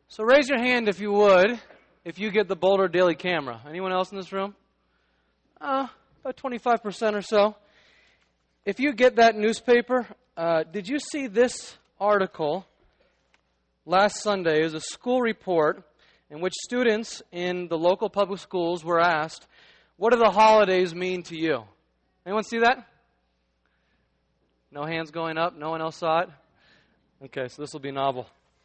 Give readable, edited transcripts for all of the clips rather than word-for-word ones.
So raise your hand if you would, if you get the Boulder Daily Camera. Anyone else in this room? About 25% or so. If you get that newspaper, did you see this article last Sunday? It was a school report in which students in the local public schools were asked, what do the holidays mean to you? Anyone see that? No hands going up? No one else saw it? Okay, so this will be novel.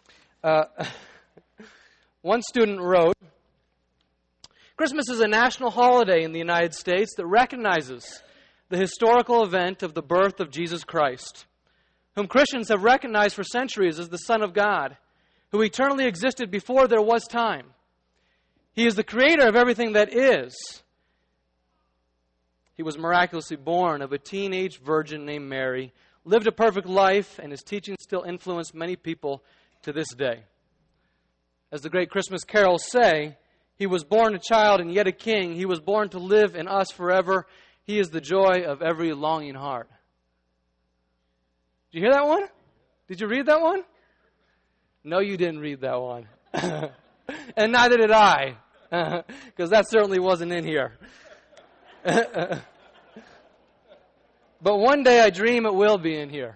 One student wrote, Christmas is a national holiday in the United States that recognizes the historical event of the birth of Jesus Christ, whom Christians have recognized for centuries as the Son of God, who eternally existed before there was time. He is the creator of everything that is. He was miraculously born of a teenage virgin named Mary, lived a perfect life, and his teachings still influence many people to this day. As the great Christmas carols say, he was born a child and yet a king. He was born to live in us forever. He is the joy of every longing heart. Did you hear that one? Did you read that one? No, you didn't read that one. And neither did I, because that certainly wasn't in here. But one day I dream it will be in here.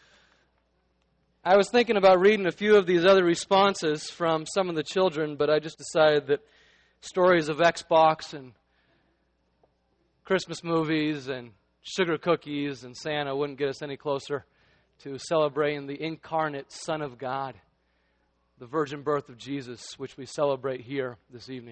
I was thinking about reading a few of these other responses from some of the children, but I just decided that stories of Xbox and Christmas movies and sugar cookies and Santa wouldn't get us any closer to celebrating the incarnate Son of God, the virgin birth of Jesus, which we celebrate here this evening.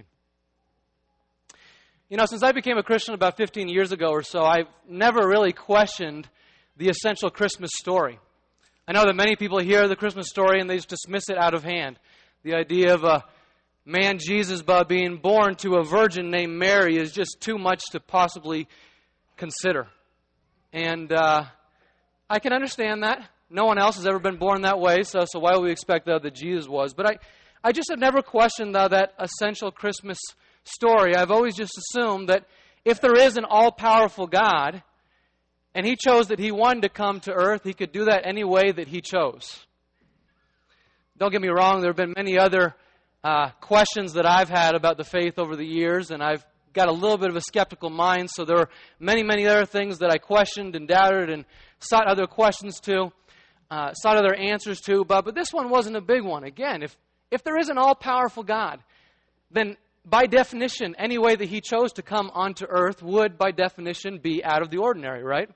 You know, since I became a Christian about 15 years ago or so, I've never really questioned the essential Christmas story. I know that many people hear the Christmas story and they just dismiss it out of hand. The idea of a man, Jesus, being born to a virgin named Mary is just too much to possibly consider. And I can understand that. No one else has ever been born that way, so why would we expect that Jesus was? But I just have never questioned that essential Christmas story. I've always just assumed that if there is an all-powerful God, and He chose that He wanted to come to earth, He could do that any way that He chose. Don't get me wrong, there have been many other questions that I've had about the faith over the years, and I've got a little bit of a skeptical mind, so there are many, many other things that I questioned and doubted and sought other questions to, sought other answers to, but this one wasn't a big one. Again, if there is an all-powerful God, then by definition, any way that He chose to come onto earth would, by definition, be out of the ordinary, right?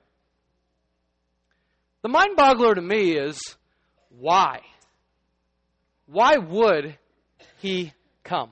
The mind-boggler to me is, why? Why would He come?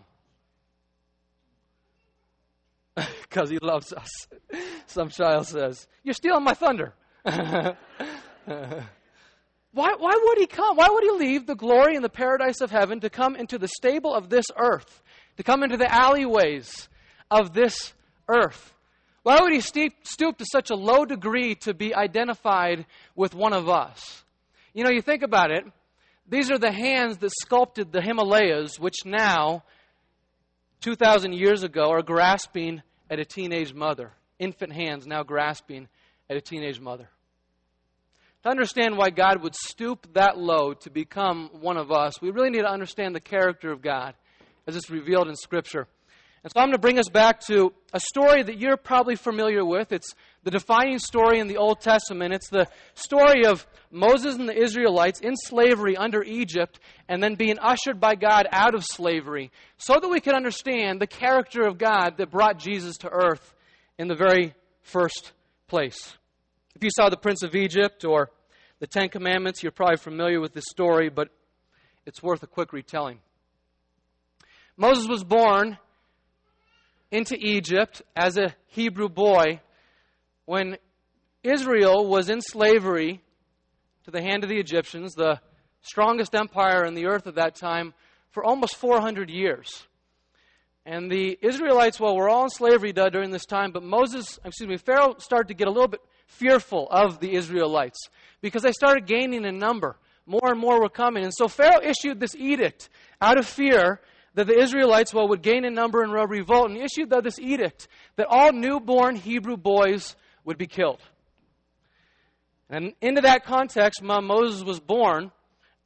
Because He loves us. Some child says, you're stealing my thunder. Why would He come? Why would He leave the glory and the paradise of heaven to come into the stable of this earth? To come into the alleyways of this earth? Why would He stoop to such a low degree to be identified with one of us? You know, you think about it. These are the hands that sculpted the Himalayas, which now, 2,000 years ago, are grasping at a teenage mother. Infant hands now grasping at a teenage mother. To understand why God would stoop that low to become one of us, we really need to understand the character of God as it's revealed in Scripture. And so I'm going to bring us back to a story that you're probably familiar with. It's the defining story in the Old Testament. It's the story of Moses and the Israelites in slavery under Egypt and then being ushered by God out of slavery so that we can understand the character of God that brought Jesus to earth in the very first place. If you saw The Prince of Egypt or the Ten Commandments, you're probably familiar with this story, but it's worth a quick retelling. Moses was born into Egypt as a Hebrew boy when Israel was in slavery to the hand of the Egyptians, the strongest empire in the earth at that time, for almost 400 years. And the Israelites, well, were all in slavery during this time, but Pharaoh started to get a little bit fearful of the Israelites because they started gaining in number. More and more were coming. And so Pharaoh issued this edict out of fear that the Israelites, would gain in number and revolt, and he issued this edict that all newborn Hebrew boys would be killed. And into that context, Moses was born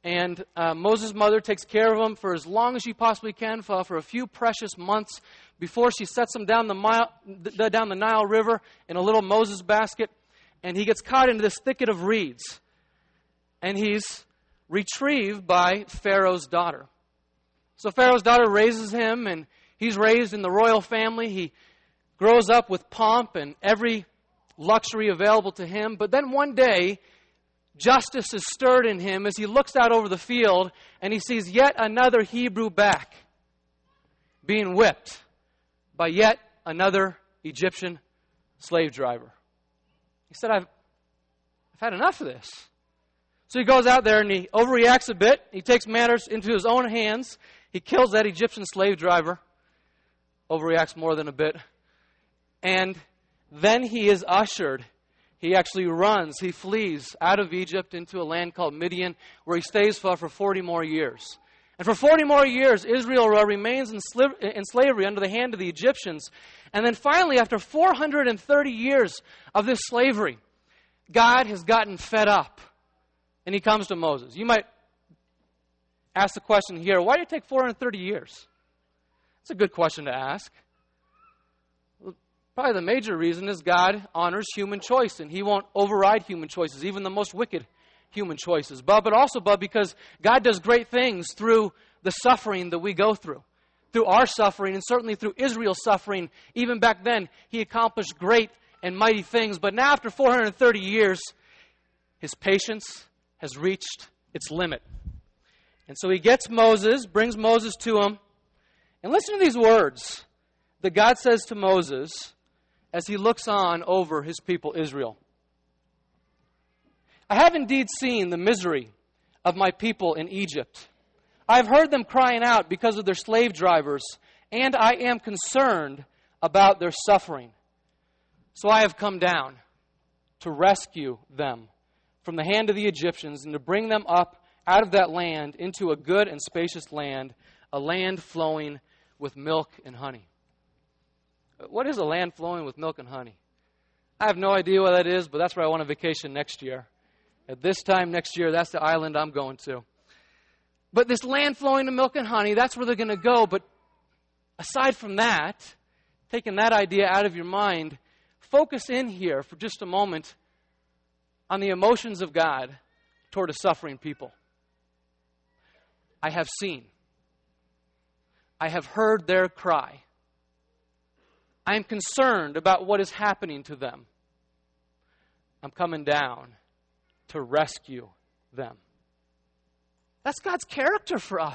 And Moses' mother takes care of him for as long as she possibly can, for a few precious months before she sets him down the Nile River in a little Moses basket. And he gets caught into this thicket of reeds. And he's retrieved by Pharaoh's daughter. So Pharaoh's daughter raises him, and he's raised in the royal family. He grows up with pomp and every luxury available to him. But then one day, justice is stirred in him as he looks out over the field and he sees yet another Hebrew back being whipped by yet another Egyptian slave driver. He said, I've had enough of this. So he goes out there and he overreacts a bit. He takes matters into his own hands. He kills that Egyptian slave driver. Overreacts more than a bit. And then he is ushered. He actually runs, he flees out of Egypt into a land called Midian, where he stays for 40 more years. And for 40 more years, Israel remains in slavery under the hand of the Egyptians. And then finally, after 430 years of this slavery, God has gotten fed up. And he comes to Moses. You might ask the question here, why did it take 430 years? It's a good question to ask. Probably the major reason is God honors human choice, and He won't override human choices, even the most wicked human choices. But also because God does great things through the suffering that we go through. Through our suffering, and certainly through Israel's suffering, even back then, He accomplished great and mighty things. But now, after 430 years, His patience has reached its limit. And so He gets Moses, brings Moses to him, and listen to these words that God says to Moses as he looks on over his people Israel. I have indeed seen the misery of my people in Egypt. I have heard them crying out because of their slave drivers, and I am concerned about their suffering. So I have come down to rescue them from the hand of the Egyptians and to bring them up out of that land into a good and spacious land, a land flowing with milk and honey. What is a land flowing with milk and honey? I have no idea what that is, but that's where I want to vacation next year. At this time next year, that's the island I'm going to. But this land flowing with milk and honey, that's where they're going to go. But aside from that, taking that idea out of your mind, focus in here for just a moment on the emotions of God toward a suffering people. I have seen. I have heard their cry. I am concerned about what is happening to them. I'm coming down to rescue them. That's God's character for us.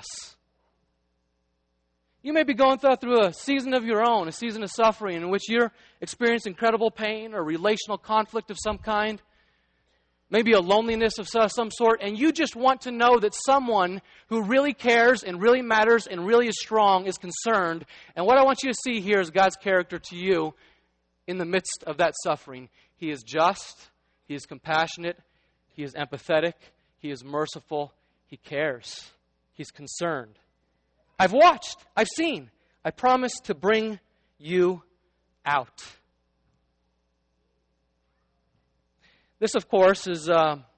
You may be going through a season of your own, a season of suffering in which you're experiencing incredible pain or relational conflict of some kind. Maybe a loneliness of some sort, and you just want to know that someone who really cares and really matters and really is strong is concerned. And what I want you to see here is God's character to you in the midst of that suffering. He is just, He is compassionate, He is empathetic, He is merciful, He cares, He's concerned. I've watched, I've seen, I promise to bring you out. This, of course, is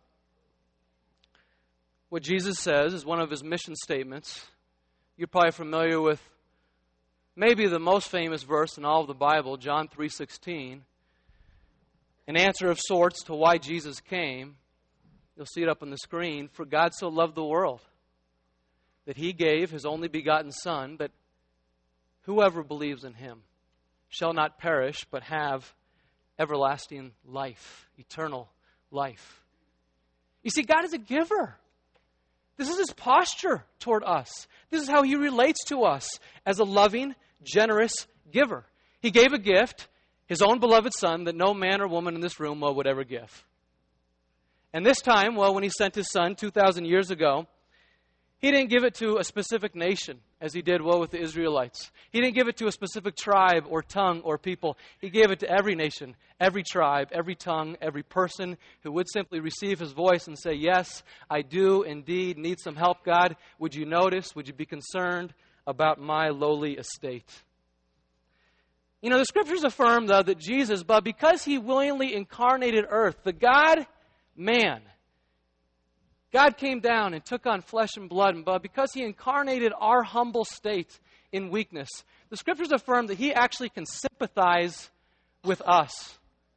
what Jesus says is one of His mission statements. You're probably familiar with maybe the most famous verse in all of the Bible, John 3:16. An answer of sorts to why Jesus came. You'll see it up on the screen. For God so loved the world that He gave His only begotten Son, that whoever believes in Him shall not perish but have everlasting life, eternal life. You see, God is a giver. This is His posture toward us. This is how He relates to us as a loving, generous giver. He gave a gift, His own beloved Son, that no man or woman in this room would ever give. And this time, when He sent His Son 2,000 years ago, He didn't give it to a specific nation, as He did with the Israelites. He didn't give it to a specific tribe or tongue or people. He gave it to every nation, every tribe, every tongue, every person who would simply receive His voice and say, yes, I do indeed need some help, God. Would you notice? Would you be concerned about my lowly estate? You know, the Scriptures affirm, though, that Jesus, but because He willingly incarnated earth, the God-man, God came down and took on flesh and blood, but because He incarnated our humble state in weakness, the Scriptures affirm that He actually can sympathize with us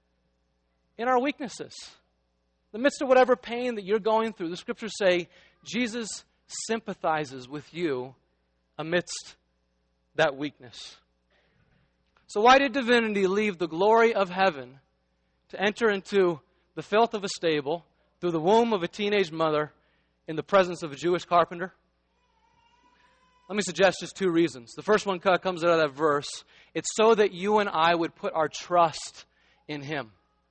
in our weaknesses. In the midst of whatever pain that you're going through, the Scriptures say Jesus sympathizes with you amidst that weakness. So why did divinity leave the glory of heaven to enter into the filth of a stable through the womb of a teenage mother in the presence of a Jewish carpenter? Let me suggest just two reasons. The first one comes out of that verse. It's so that you and I would put our trust in Him.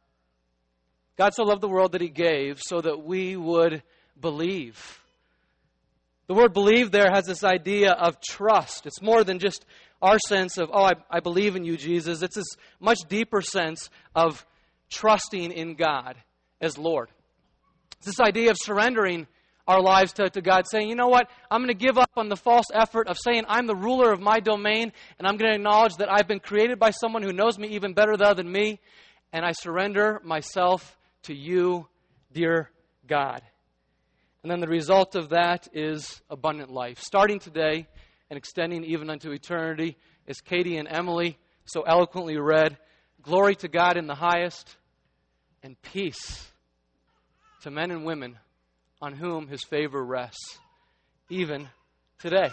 God so loved the world that He gave so that we would believe. The word believe there has this idea of trust. It's more than just our sense of, I believe in you, Jesus. It's this much deeper sense of trusting in God as Lord. It's this idea of surrendering our lives to God, saying, you know what, I'm going to give up on the false effort of saying I'm the ruler of my domain, and I'm going to acknowledge that I've been created by someone who knows me even better than me, and I surrender myself to you, dear God. And then the result of that is abundant life. Starting today and extending even unto eternity, as Katie and Emily so eloquently read, glory to God in the highest, and peace to men and women on whom His favor rests, even today.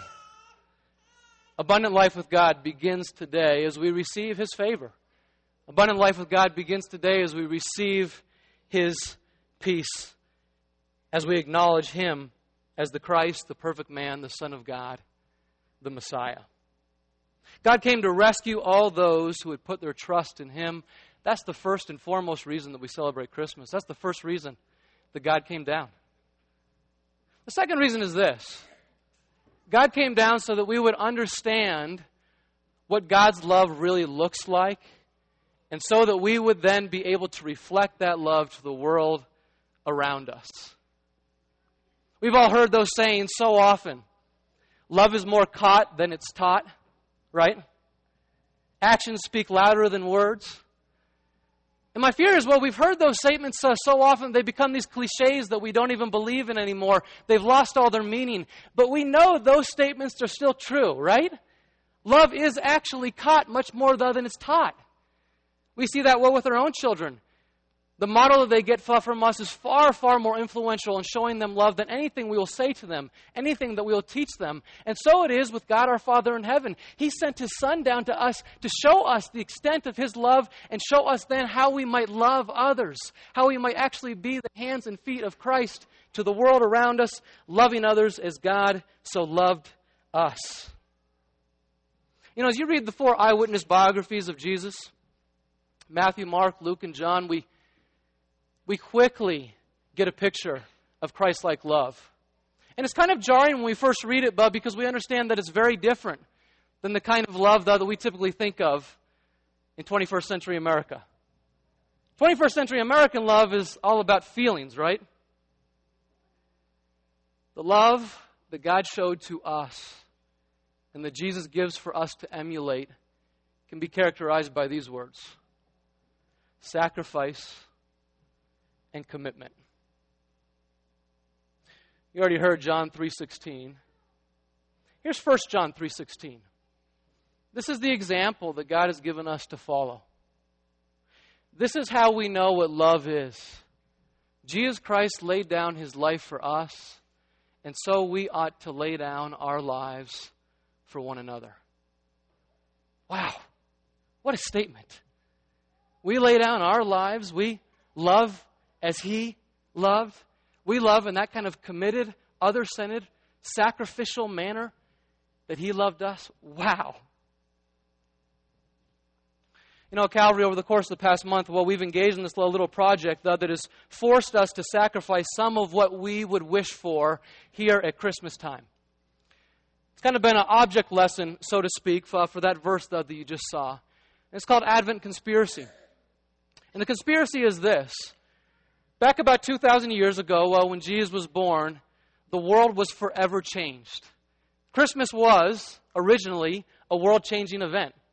Abundant life with God begins today as we receive His favor. Abundant life with God begins today as we receive His peace, as we acknowledge Him as the Christ, the perfect man, the Son of God, the Messiah. God came to rescue all those who would put their trust in Him. That's the first and foremost reason that we celebrate Christmas. That's the first reason that God came down. The second reason is this. God came down so that we would understand what God's love really looks like, and so that we would then be able to reflect that love to the world around us. We've all heard those sayings so often. Love is more caught than it's taught, right? Actions speak louder than words. And my fear is, well, we've heard those statements so often, they become these cliches that we don't even believe in anymore. They've lost all their meaning. But we know those statements are still true, right? Love is actually caught much more than it's taught. We see that well with our own children. The model that they get from us is far, far more influential in showing them love than anything we will say to them, anything that we will teach them. And so it is with God our Father in heaven. He sent His Son down to us to show us the extent of His love and show us then how we might love others, how we might actually be the hands and feet of Christ to the world around us, loving others as God so loved us. You know, as you read the 4 eyewitness biographies of Jesus, Matthew, Mark, Luke, and John, we quickly get a picture of Christ-like love. And it's kind of jarring when we first read it, but because we understand that it's very different than the kind of love that we typically think of in 21st century America. 21st century American love is all about feelings, right? The love that God showed to us and that Jesus gives for us to emulate can be characterized by these words: sacrifice and commitment. You already heard John 3:16. Here's 1 John 3:16. This is the example that God has given us to follow. This is how we know what love is. Jesus Christ laid down His life for us, and so we ought to lay down our lives for one another. Wow, what a statement. We lay down our lives, we love as He loved. We love in that kind of committed, other-centered, sacrificial manner that He loved us. Wow. You know, Calvary, over the course of the past month, well, we've engaged in this little project that has forced us to sacrifice some of what we would wish for here at Christmas time. It's kind of been an object lesson, so to speak, for that verse that you just saw. And it's called Advent Conspiracy. And the conspiracy is this. Back about 2,000 years ago, when Jesus was born, the world was forever changed. Christmas was, originally, a world-changing event.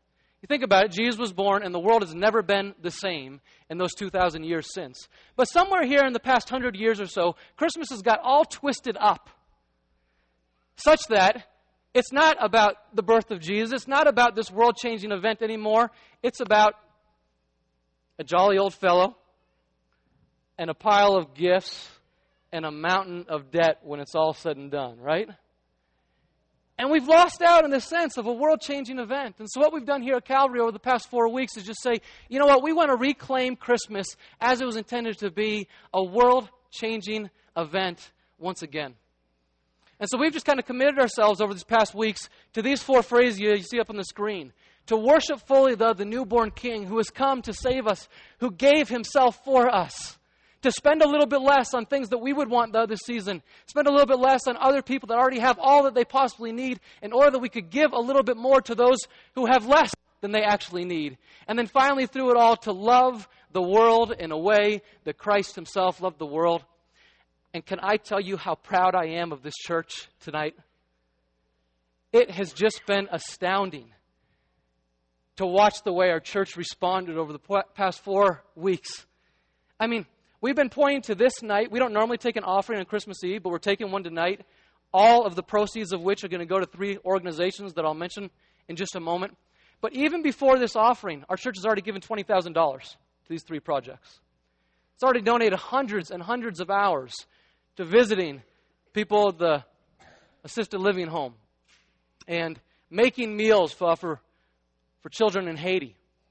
You think about it, Jesus was born and the world has never been the same in those 2,000 years since. But somewhere here in the past 100 years or so, Christmas has got all twisted up such that it's not about the birth of Jesus. It's not about this world-changing event anymore. It's about a jolly old fellow and a pile of gifts and a mountain of debt when it's all said and done, right? And we've lost out in the sense of a world-changing event. And so what we've done here at Calvary over the past 4 weeks is just say, you know what, we want to reclaim Christmas as it was intended to be, a world-changing event once again. And so we've just kind of committed ourselves over these past weeks to these 4 phrases you see up on the screen. To worship fully the newborn King who has come to save us, who gave himself for us. To spend a little bit less on things that we would want this season. Spend a little bit less on other people that already have all that they possibly need in order that we could give a little bit more to those who have less than they actually need. And then finally, through it all, to love the world in a way that Christ himself loved the world. And can I tell you how proud I am of this church tonight? It has just been astounding to watch the way our church responded over the past 4 weeks. I mean, we've been pointing to this night. We don't normally take an offering on Christmas Eve, but we're taking one tonight. All of the proceeds of which are going to go to 3 organizations that I'll mention in just a moment. But even before this offering, our church has already given $20,000 to these 3 projects. It's already donated hundreds and hundreds of hours to visiting people at the assisted living home and making meals for children in Haiti.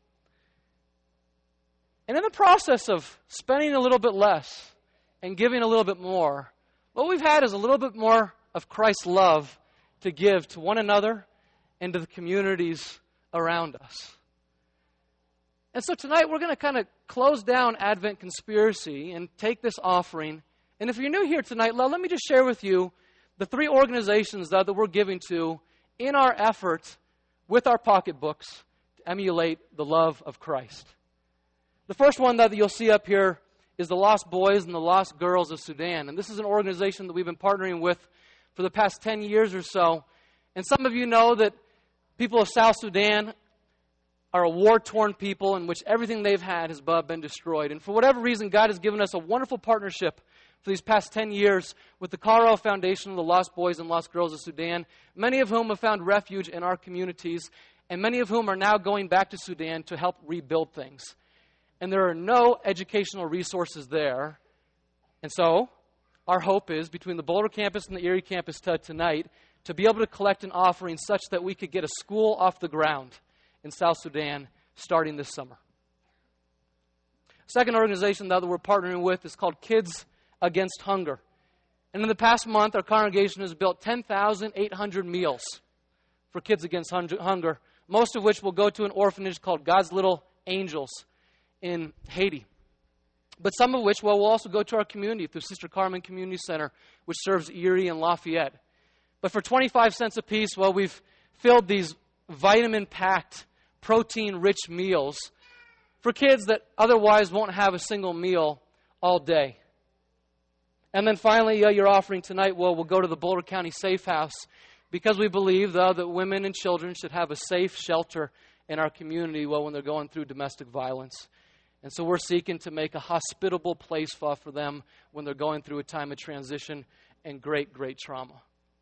And in the process of spending a little bit less and giving a little bit more, what we've had is a little bit more of Christ's love to give to one another and to the communities around us. And so tonight we're going to kind of close down Advent Conspiracy and take this offering. And if you're new here tonight, let me just share with you the 3 organizations that we're giving to in our effort with our pocketbooks to emulate the love of Christ. The first one that you'll see up here is the Lost Boys and the Lost Girls of Sudan. And this is an organization that we've been partnering with for the past 10 years or so. And some of you know that people of South Sudan are a war-torn people in which everything they've had has been destroyed. And for whatever reason, God has given us a wonderful partnership for these past 10 years with the Colorado Foundation of the Lost Boys and Lost Girls of Sudan, many of whom have found refuge in our communities, and many of whom are now going back to Sudan to help rebuild things. And there are no educational resources there. And so, our hope is, between the Boulder campus and the Erie campus tonight, to be able to collect an offering such that we could get a school off the ground in South Sudan starting this summer. Second organization that we're partnering with is called Kids Against Hunger. And in the past month, our congregation has built 10,800 meals for Kids Against Hunger, most of which will go to an orphanage called God's Little Angels in Haiti. But some of which will also go to our community through Sister Carmen Community Center, which serves Erie and Lafayette. But for 25 cents a piece, we've filled these vitamin-packed, protein-rich meals for kids that otherwise won't have a single meal all day. And then finally, your offering tonight will go to the Boulder County Safe House, because we believe, that women and children should have a safe shelter in our community when they're going through domestic violence. And so we're seeking to make a hospitable place for them when they're going through a time of transition and great, great trauma.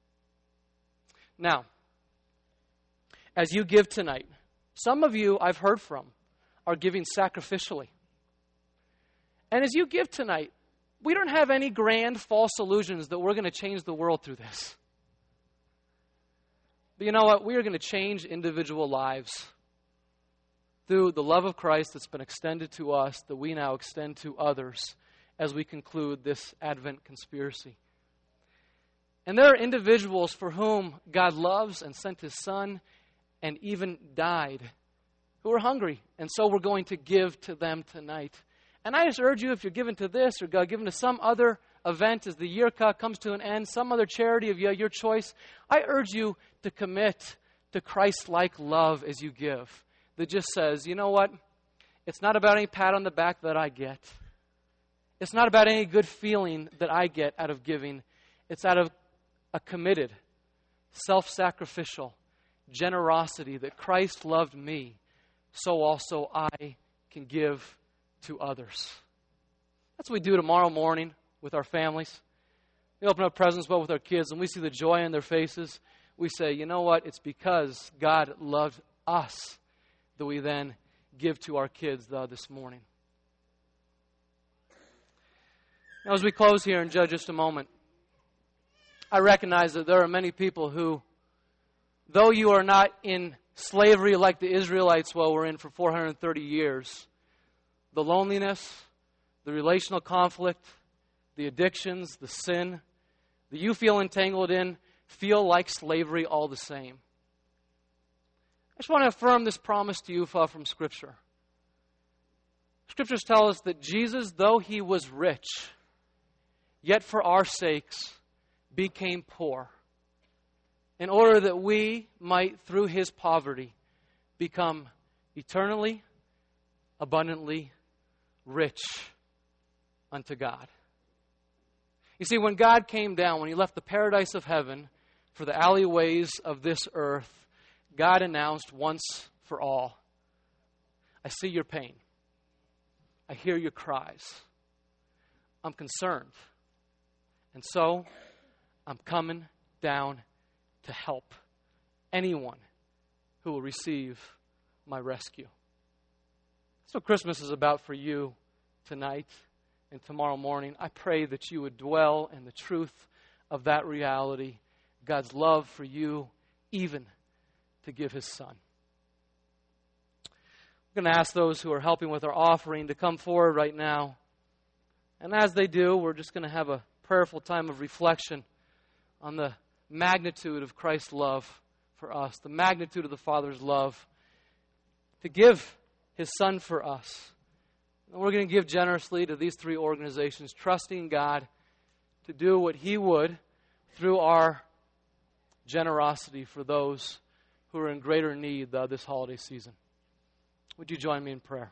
Now, as you give tonight, some of you I've heard from are giving sacrificially. And as you give tonight, we don't have any grand false illusions that we're going to change the world through this. But you know what? We are going to change individual lives through the love of Christ that's been extended to us, that we now extend to others as we conclude this Advent conspiracy. And there are individuals for whom God loves and sent His Son and even died, who are hungry. And so we're going to give to them tonight. And I just urge you, if you're given to this or given to some other event as the year comes to an end, some other charity of your choice, I urge you to commit to Christ-like love as you give. That just says, you know what? It's not about any pat on the back that I get. It's not about any good feeling that I get out of giving. It's out of a committed, self-sacrificial generosity that Christ loved me so also I can give to others. That's what we do tomorrow morning with our families. We open up presents with our kids, and we see the joy in their faces. We say, you know what? It's because God loved us that we then give to our kids this morning. Now, as we close here in just a moment, I recognize that there are many people who, though you are not in slavery like the Israelites were in for 430 years, the loneliness, the relational conflict, the addictions, the sin that you feel entangled in feel like slavery all the same. I just want to affirm this promise to you from Scripture. Scriptures tell us that Jesus, though He was rich, yet for our sakes became poor, in order that we might, through His poverty, become eternally, abundantly rich unto God. You see, when God came down, when He left the paradise of heaven for the alleyways of this earth, God announced once for all, I see your pain. I hear your cries. I'm concerned. And so, I'm coming down to help anyone who will receive my rescue. That's what Christmas is about for you tonight and tomorrow morning. I pray that you would dwell in the truth of that reality, God's love for you, even to give His Son. I'm going to ask those who are helping with our offering to come forward right now. And as they do, we're just going to have a prayerful time of reflection on the magnitude of Christ's love for us, the magnitude of the Father's love to give His Son for us. And we're going to give generously to these three organizations, trusting God to do what He would through our generosity for those who are in greater need this holiday season. Would you join me in prayer?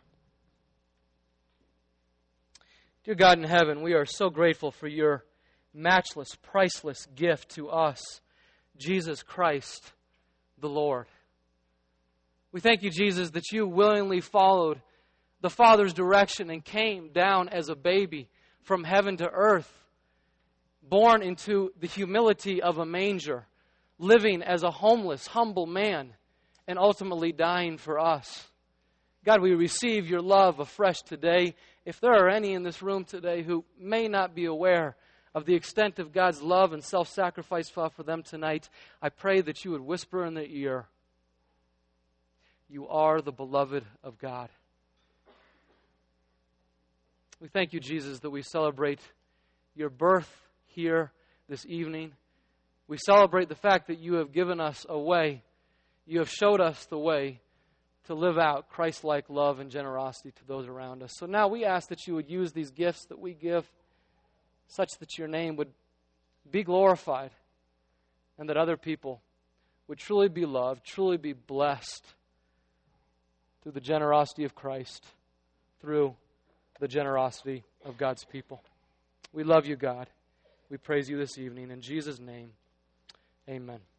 Dear God in heaven, we are so grateful for your matchless, priceless gift to us, Jesus Christ, the Lord. We thank you, Jesus, that you willingly followed the Father's direction and came down as a baby from heaven to earth, born into the humility of a manger, living as a homeless, humble man, and ultimately dying for us. God, we receive your love afresh today. If there are any in this room today who may not be aware of the extent of God's love and self-sacrifice for them tonight, I pray that you would whisper in their ear, you are the beloved of God. We thank you, Jesus, that we celebrate your birth here this evening. We celebrate the fact that you have given us a way. You have showed us the way to live out Christ-like love and generosity to those around us. So now we ask that you would use these gifts that we give such that your name would be glorified and that other people would truly be loved, truly be blessed through the generosity of Christ, through the generosity of God's people. We love you, God. We praise you this evening. In Jesus' name, amen.